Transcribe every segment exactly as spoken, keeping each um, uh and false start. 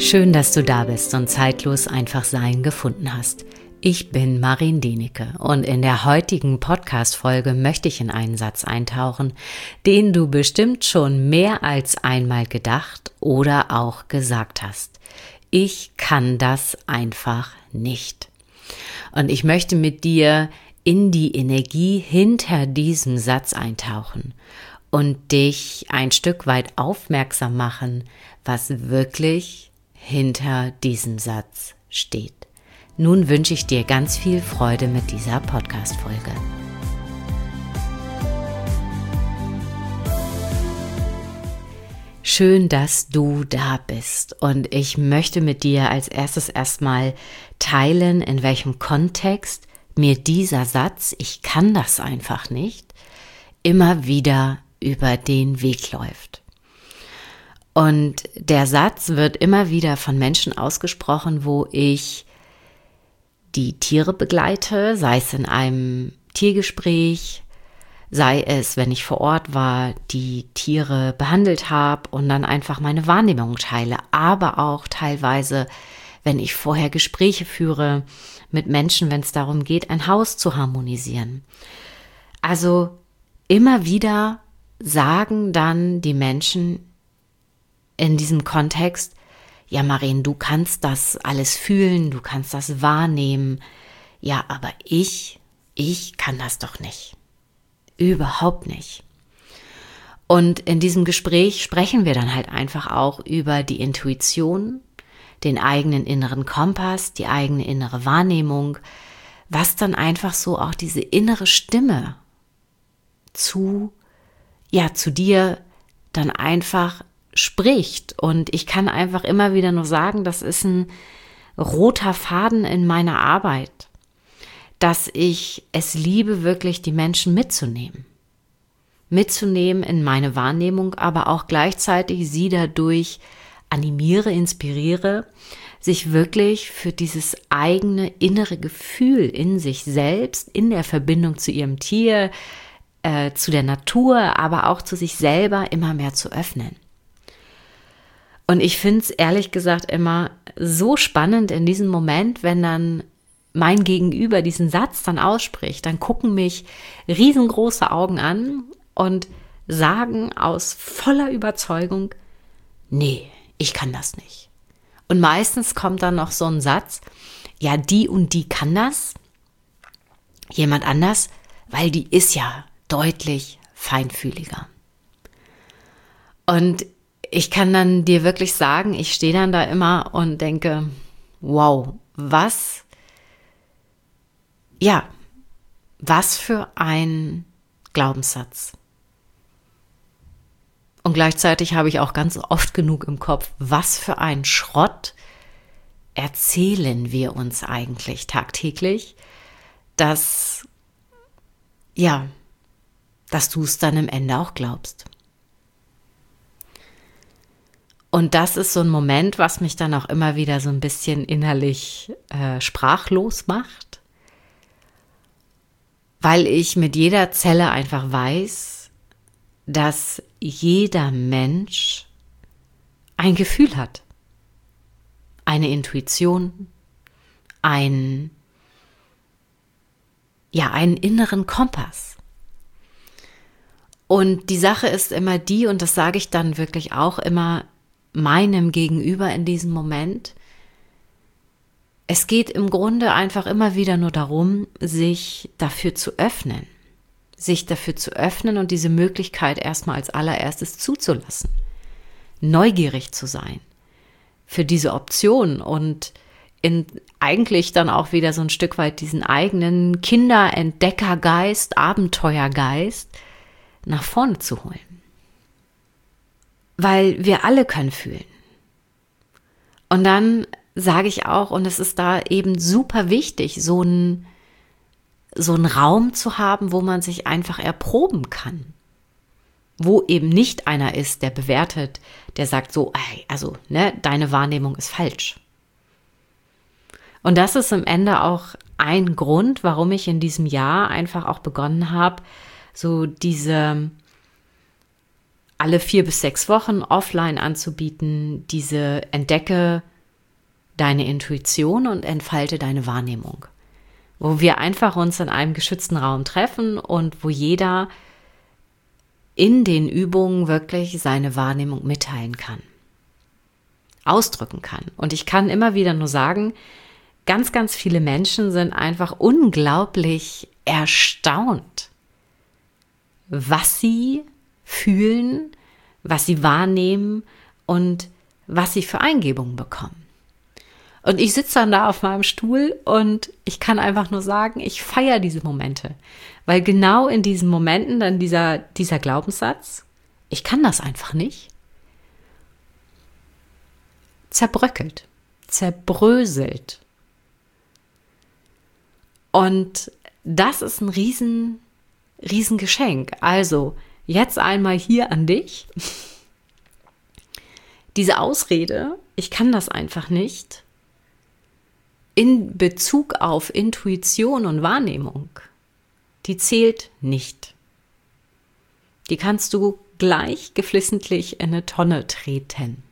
Schön, dass du da bist und zeitlos einfach sein gefunden hast. Ich bin Marin Denecke und in der heutigen Podcast-Folge möchte ich in einen Satz eintauchen, den du bestimmt schon mehr als einmal gedacht oder auch gesagt hast. Ich kann das einfach nicht. Und ich möchte mit dir in die Energie hinter diesem Satz eintauchen und dich ein Stück weit aufmerksam machen, was wirklich hinter diesem Satz steht. Nun wünsche ich dir ganz viel Freude mit dieser Podcast-Folge. Schön, dass du da bist und ich möchte mit dir als erstes erstmal teilen, in welchem Kontext mir dieser Satz, ich kann das einfach nicht, immer wieder über den Weg läuft. Und der Satz wird immer wieder von Menschen ausgesprochen, wo ich die Tiere begleite, sei es in einem Tiergespräch, sei es, wenn ich vor Ort war, die Tiere behandelt habe und dann einfach meine Wahrnehmung teile, aber auch teilweise, wenn ich vorher Gespräche führe mit Menschen, wenn es darum geht, ein Haus zu harmonisieren. Also immer wieder sagen dann die Menschen in diesem Kontext, ja, Marin, du kannst das alles fühlen, du kannst das wahrnehmen. Ja, aber ich, ich kann das doch nicht. Überhaupt nicht. Und in diesem Gespräch sprechen wir dann halt einfach auch über die Intuition, den eigenen inneren Kompass, die eigene innere Wahrnehmung, was dann einfach so auch diese innere Stimme zu, ja, zu dir dann einfach spricht. Und ich kann einfach immer wieder nur sagen, das ist ein roter Faden in meiner Arbeit, dass ich es liebe, wirklich die Menschen mitzunehmen. Mitzunehmen in meine Wahrnehmung, aber auch gleichzeitig sie dadurch animiere, inspiriere, sich wirklich für dieses eigene innere Gefühl in sich selbst, in der Verbindung zu ihrem Tier, äh, zu der Natur, aber auch zu sich selber immer mehr zu öffnen. Und ich finde es ehrlich gesagt immer so spannend in diesem Moment, wenn dann mein Gegenüber diesen Satz dann ausspricht, dann gucken mich riesengroße Augen an und sagen aus voller Überzeugung, nee, ich kann das nicht. Und meistens kommt dann noch so ein Satz, ja, die und die kann das, jemand anders, weil die ist ja deutlich feinfühliger. Und ich kann dann dir wirklich sagen, ich stehe dann da immer und denke, wow, was, ja, was für ein Glaubenssatz. Und gleichzeitig habe ich auch ganz oft genug im Kopf, was für ein Schrott erzählen wir uns eigentlich tagtäglich, dass, ja, dass du es dann am Ende auch glaubst. Und das ist so ein Moment, was mich dann auch immer wieder so ein bisschen innerlich äh, sprachlos macht, weil ich mit jeder Zelle einfach weiß, dass jeder Mensch ein Gefühl hat, eine Intuition, ein, ja, einen inneren Kompass. Und die Sache ist immer die, und das sage ich dann wirklich auch immer meinem Gegenüber in diesem Moment, es geht im Grunde einfach immer wieder nur darum, sich dafür zu öffnen, sich dafür zu öffnen und diese Möglichkeit erstmal als allererstes zuzulassen, neugierig zu sein für diese Option und in eigentlich dann auch wieder so ein Stück weit diesen eigenen Kinderentdeckergeist, Abenteuergeist nach vorne zu holen. Weil wir alle können fühlen. Und dann sage ich auch, und es ist da eben super wichtig, so einen so einen Raum zu haben, wo man sich einfach erproben kann. Wo eben nicht einer ist, der bewertet, der sagt so, also, ne, deine Wahrnehmung ist falsch. Und das ist am Ende auch ein Grund, warum ich in diesem Jahr einfach auch begonnen habe, so diese alle vier bis sechs Wochen offline anzubieten, diese Entdecke deine Intuition und entfalte deine Wahrnehmung. Wo wir einfach uns in einem geschützten Raum treffen und wo jeder in den Übungen wirklich seine Wahrnehmung mitteilen kann, ausdrücken kann. Und ich kann immer wieder nur sagen, ganz, ganz viele Menschen sind einfach unglaublich erstaunt, was sie fühlen, was sie wahrnehmen und was sie für Eingebungen bekommen. Und ich sitze dann da auf meinem Stuhl und ich kann einfach nur sagen, ich feiere diese Momente. Weil genau in diesen Momenten dann dieser, dieser Glaubenssatz, ich kann das einfach nicht, zerbröckelt, zerbröselt. Und das ist ein riesen, riesen Geschenk. Also jetzt einmal hier an dich. Diese Ausrede, ich kann das einfach nicht, in Bezug auf Intuition und Wahrnehmung, die zählt nicht. Die kannst du gleich geflissentlich in eine Tonne treten.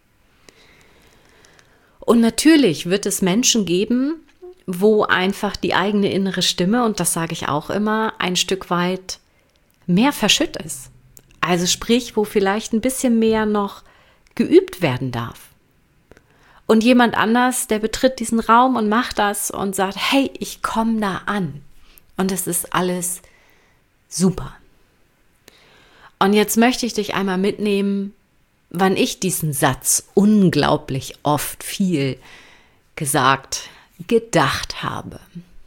Und natürlich wird es Menschen geben, wo einfach die eigene innere Stimme, und das sage ich auch immer, ein Stück weit mehr verschütt ist. Also sprich, wo vielleicht ein bisschen mehr noch geübt werden darf. Und jemand anders, der betritt diesen Raum und macht das und sagt, hey, ich komme da an. Und es ist alles super. Und jetzt möchte ich dich einmal mitnehmen, wann ich diesen Satz unglaublich oft viel gesagt, gedacht habe.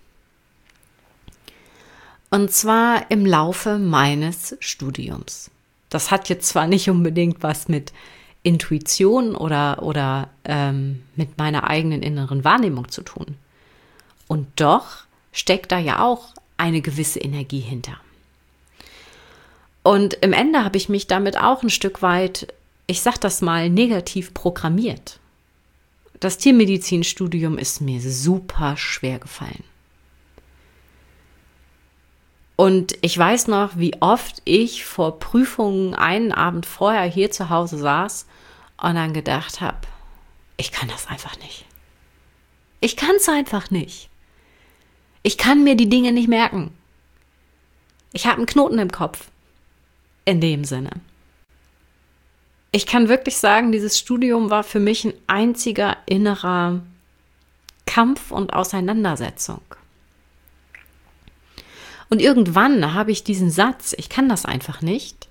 Und zwar im Laufe meines Studiums. Das hat jetzt zwar nicht unbedingt was mit Intuition oder, oder ähm, mit meiner eigenen inneren Wahrnehmung zu tun. Und doch steckt da ja auch eine gewisse Energie hinter. Und im Ende habe ich mich damit auch ein Stück weit, ich sag das mal, negativ programmiert. Das Tiermedizinstudium ist mir super schwer gefallen. Und ich weiß noch, wie oft ich vor Prüfungen einen Abend vorher hier zu Hause saß und dann gedacht habe, ich kann das einfach nicht. Ich kann es einfach nicht. Ich kann mir die Dinge nicht merken. Ich habe einen Knoten im Kopf. In dem Sinne. Ich kann wirklich sagen, dieses Studium war für mich ein einziger innerer Kampf und Auseinandersetzung. Und irgendwann habe ich diesen Satz, ich kann das einfach nicht,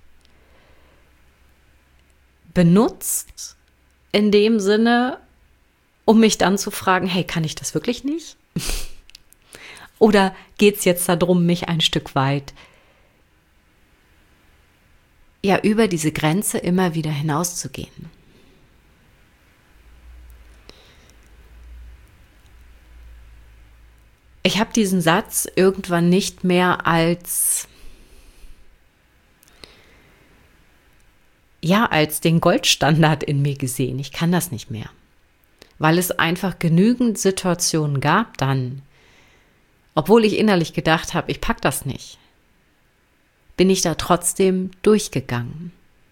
benutzt in dem Sinne, um mich dann zu fragen, hey, kann ich das wirklich nicht? Oder geht es jetzt darum, mich ein Stück weit ja über diese Grenze immer wieder hinauszugehen? Ich habe diesen Satz irgendwann nicht mehr als, ja, als den Goldstandard in mir gesehen. Ich kann das nicht mehr, weil es einfach genügend Situationen gab dann, obwohl ich innerlich gedacht habe, ich pack das nicht, bin ich da trotzdem durchgegangen.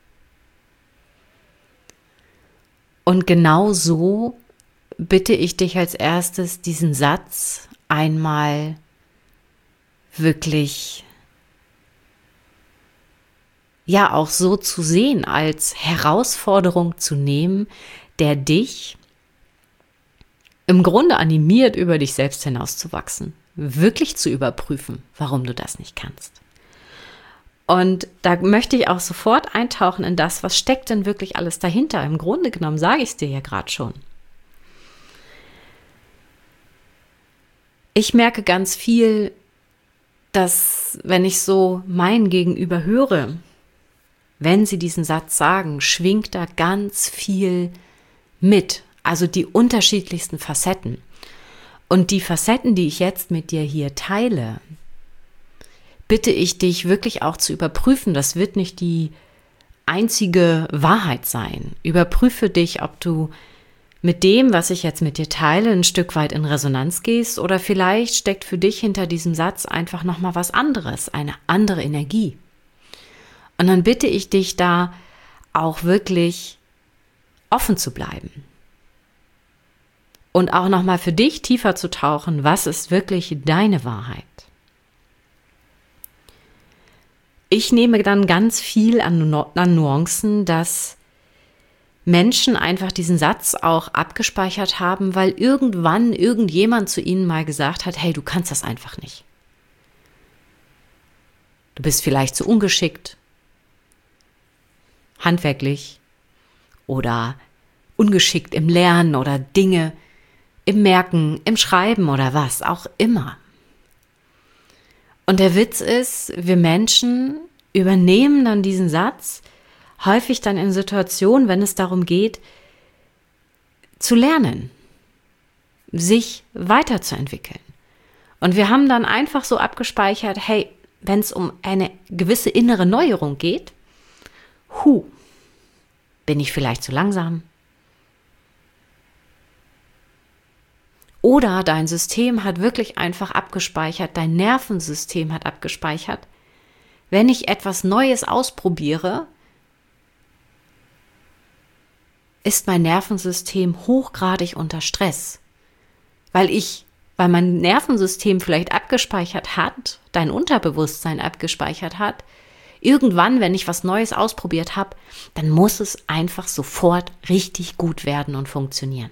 Und genau so bitte ich dich als erstes, diesen Satz einmal wirklich, ja, auch so zu sehen, als Herausforderung zu nehmen, der dich im Grunde animiert, über dich selbst hinauszuwachsen, wirklich zu überprüfen, warum du das nicht kannst. Und da möchte ich auch sofort eintauchen in das, was steckt denn wirklich alles dahinter. Im Grunde genommen sage ich es dir ja gerade schon. Ich merke ganz viel, dass, wenn ich so mein Gegenüber höre, wenn sie diesen Satz sagen, schwingt da ganz viel mit. Also die unterschiedlichsten Facetten. Und die Facetten, die ich jetzt mit dir hier teile, bitte ich dich wirklich auch zu überprüfen. Das wird nicht die einzige Wahrheit sein. Überprüfe dich, ob du mit dem, was ich jetzt mit dir teile, ein Stück weit in Resonanz gehst oder vielleicht steckt für dich hinter diesem Satz einfach nochmal was anderes, eine andere Energie. Und dann bitte ich dich da auch wirklich offen zu bleiben. Und auch nochmal für dich tiefer zu tauchen, was ist wirklich deine Wahrheit? Ich nehme dann ganz viel an, an Nuancen, dass Menschen einfach diesen Satz auch abgespeichert haben, weil irgendwann irgendjemand zu ihnen mal gesagt hat, hey, du kannst das einfach nicht. Du bist vielleicht zu ungeschickt, handwerklich oder ungeschickt im Lernen oder Dinge im Merken, im Schreiben oder was auch immer. Und der Witz ist, wir Menschen übernehmen dann diesen Satz häufig dann in Situationen, wenn es darum geht, zu lernen, sich weiterzuentwickeln. Und wir haben dann einfach so abgespeichert, hey, wenn es um eine gewisse innere Neuerung geht, hu, bin ich vielleicht zu langsam? Oder dein System hat wirklich einfach abgespeichert, dein Nervensystem hat abgespeichert, wenn ich etwas Neues ausprobiere, ist mein Nervensystem hochgradig unter Stress, weil ich, weil mein Nervensystem vielleicht abgespeichert hat, dein Unterbewusstsein abgespeichert hat, irgendwann, wenn ich was Neues ausprobiert habe, dann muss es einfach sofort richtig gut werden und funktionieren.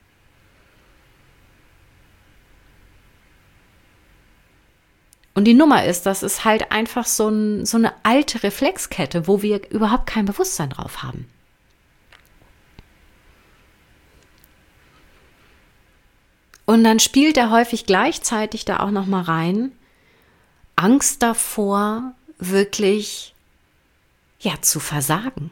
Und die Nummer ist, das ist halt einfach so, ein, so eine alte Reflexkette, wo wir überhaupt kein Bewusstsein drauf haben. Und dann spielt er häufig gleichzeitig da auch nochmal rein, Angst davor, wirklich ja, zu versagen.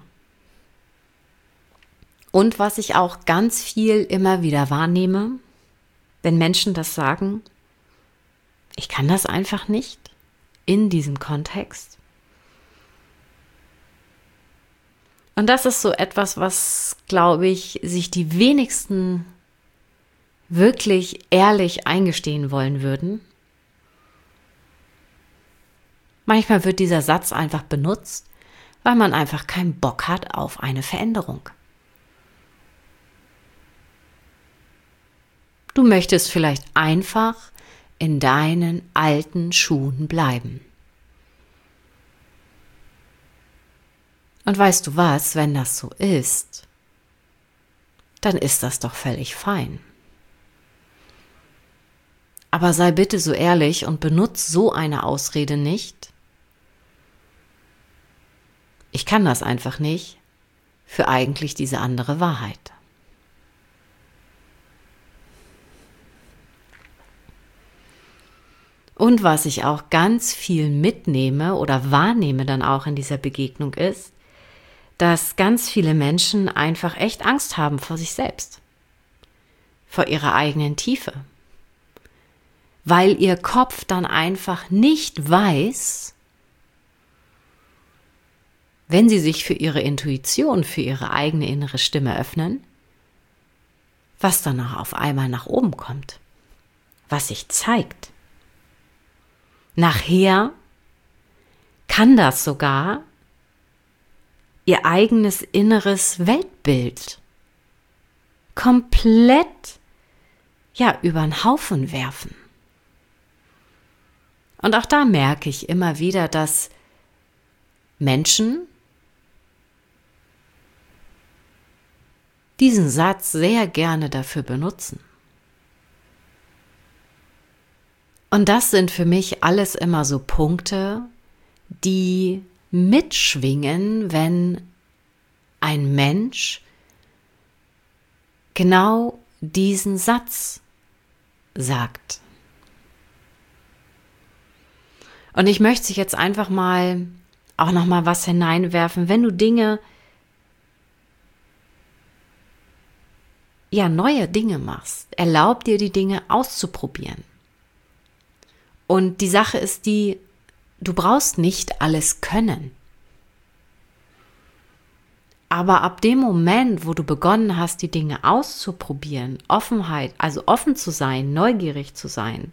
Und was ich auch ganz viel immer wieder wahrnehme, wenn Menschen das sagen, ich kann das einfach nicht in diesem Kontext. Und das ist so etwas, was, glaube ich, sich die wenigsten wirklich ehrlich eingestehen wollen würden. Manchmal wird dieser Satz einfach benutzt, weil man einfach keinen Bock hat auf eine Veränderung. Du möchtest vielleicht einfach in deinen alten Schuhen bleiben. Und weißt du was, wenn das so ist, dann ist das doch völlig fein. Aber sei bitte so ehrlich und benutze so eine Ausrede nicht. Ich kann das einfach nicht für eigentlich diese andere Wahrheit. Und was ich auch ganz viel mitnehme oder wahrnehme dann auch in dieser Begegnung ist, dass ganz viele Menschen einfach echt Angst haben vor sich selbst, vor ihrer eigenen Tiefe, weil ihr Kopf dann einfach nicht weiß, wenn sie sich für ihre Intuition, für ihre eigene innere Stimme öffnen, was danach auf einmal nach oben kommt, was sich zeigt. Nachher kann das sogar ihr eigenes inneres Weltbild komplett ja, über den Haufen werfen. Und auch da merke ich immer wieder, dass Menschen diesen Satz sehr gerne dafür benutzen. Und das sind für mich alles immer so Punkte, die mitschwingen, wenn ein Mensch genau diesen Satz sagt. Und ich möchte jetzt einfach mal auch noch mal was hineinwerfen, wenn du Dinge, ja, neue Dinge machst, erlaub dir die Dinge auszuprobieren. Und die Sache ist die, du brauchst nicht alles können. Aber ab dem Moment, wo du begonnen hast, die Dinge auszuprobieren, Offenheit, also offen zu sein, neugierig zu sein,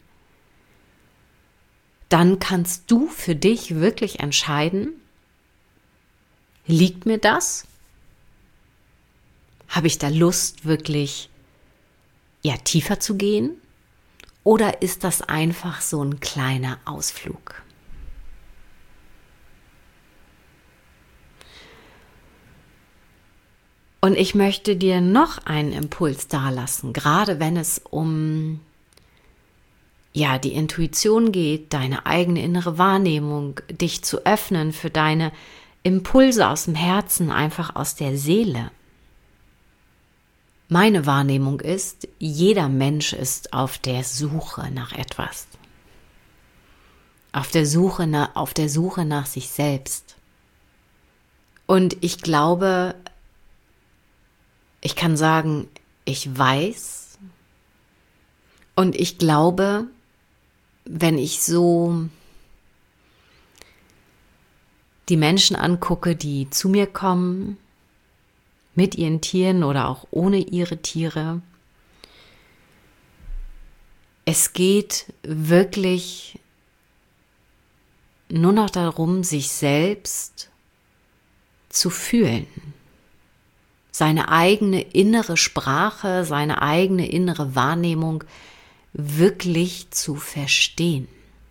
dann kannst du für dich wirklich entscheiden, liegt mir das? Habe ich da Lust, wirklich ja, tiefer zu gehen? Oder ist das einfach so ein kleiner Ausflug? Und ich möchte dir noch einen Impuls dalassen, gerade wenn es um ja, die Intuition geht, deine eigene innere Wahrnehmung, dich zu öffnen für deine Impulse aus dem Herzen, einfach aus der Seele. Meine Wahrnehmung ist, jeder Mensch ist auf der Suche nach etwas. Auf der Suche nach, auf der Suche nach sich selbst. Und ich glaube, ich kann sagen, ich weiß und ich glaube, wenn ich so die Menschen angucke, die zu mir kommen, mit ihren Tieren oder auch ohne ihre Tiere, es geht wirklich nur noch darum, sich selbst zu fühlen. Seine eigene innere Sprache, seine eigene innere Wahrnehmung wirklich zu verstehen.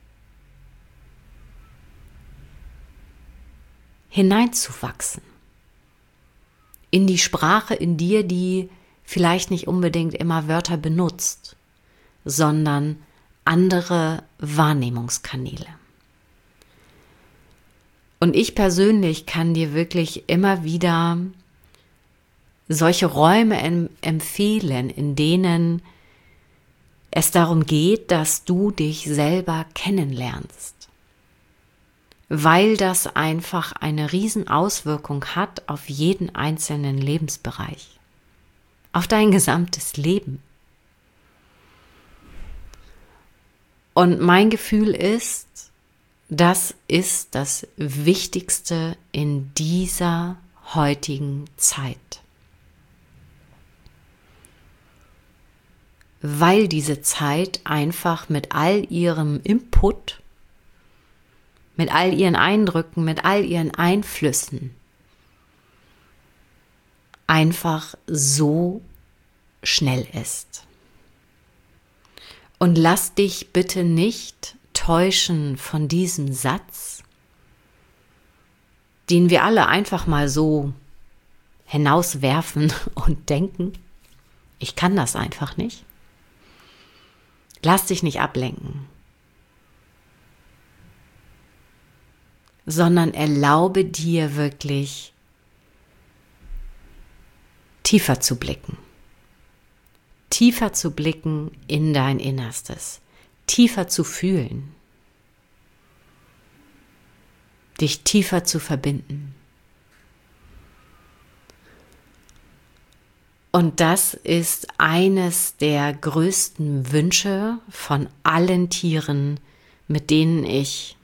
Hineinzuwachsen. In die Sprache in dir, die vielleicht nicht unbedingt immer Wörter benutzt, sondern andere Wahrnehmungskanäle. Und ich persönlich kann dir wirklich immer wieder solche Räume em- empfehlen, in denen es darum geht, dass du dich selber kennenlernst, weil das einfach eine Riesenauswirkung hat auf jeden einzelnen Lebensbereich, auf dein gesamtes Leben. Und mein Gefühl ist, das ist das Wichtigste in dieser heutigen Zeit. Weil diese Zeit einfach mit all ihrem Input, mit all ihren Eindrücken, mit all ihren Einflüssen einfach so schnell ist. Und lass dich bitte nicht täuschen von diesem Satz, den wir alle einfach mal so hinauswerfen und denken, ich kann das einfach nicht. Lass dich nicht ablenken, sondern erlaube dir wirklich tiefer zu blicken. Tiefer zu blicken in dein Innerstes, tiefer zu fühlen, dich tiefer zu verbinden. Und das ist eines der größten Wünsche von allen Tieren, mit denen ich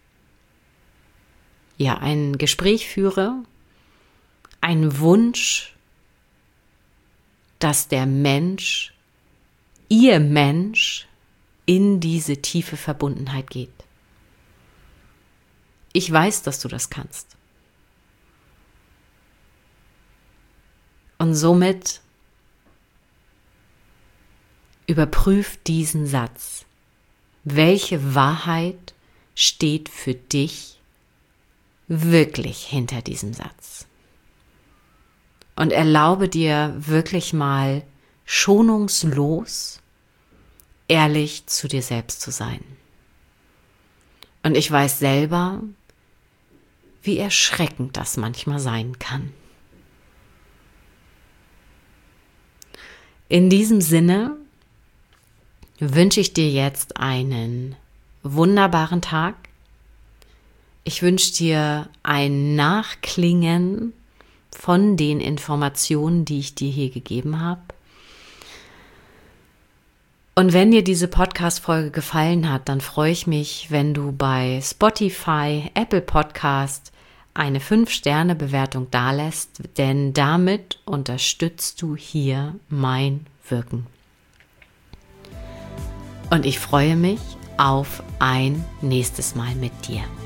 ja ein Gespräch führe, ein Wunsch, dass der Mensch, ihr Mensch, in diese tiefe Verbundenheit geht. Ich weiß, dass du das kannst. Und somit überprüf diesen Satz. Welche Wahrheit steht für dich wirklich hinter diesem Satz? Und erlaube dir wirklich mal schonungslos, ehrlich zu dir selbst zu sein. Und ich weiß selber, wie erschreckend das manchmal sein kann. In diesem Sinne wünsche ich dir jetzt einen wunderbaren Tag. Ich wünsche dir ein Nachklingen von den Informationen, die ich dir hier gegeben habe. Und wenn dir diese Podcast-Folge gefallen hat, dann freue ich mich, wenn du bei Spotify, Apple Podcast eine fünf Sterne Bewertung dalässt, denn damit unterstützt du hier mein Wirken. Und ich freue mich auf ein nächstes Mal mit dir.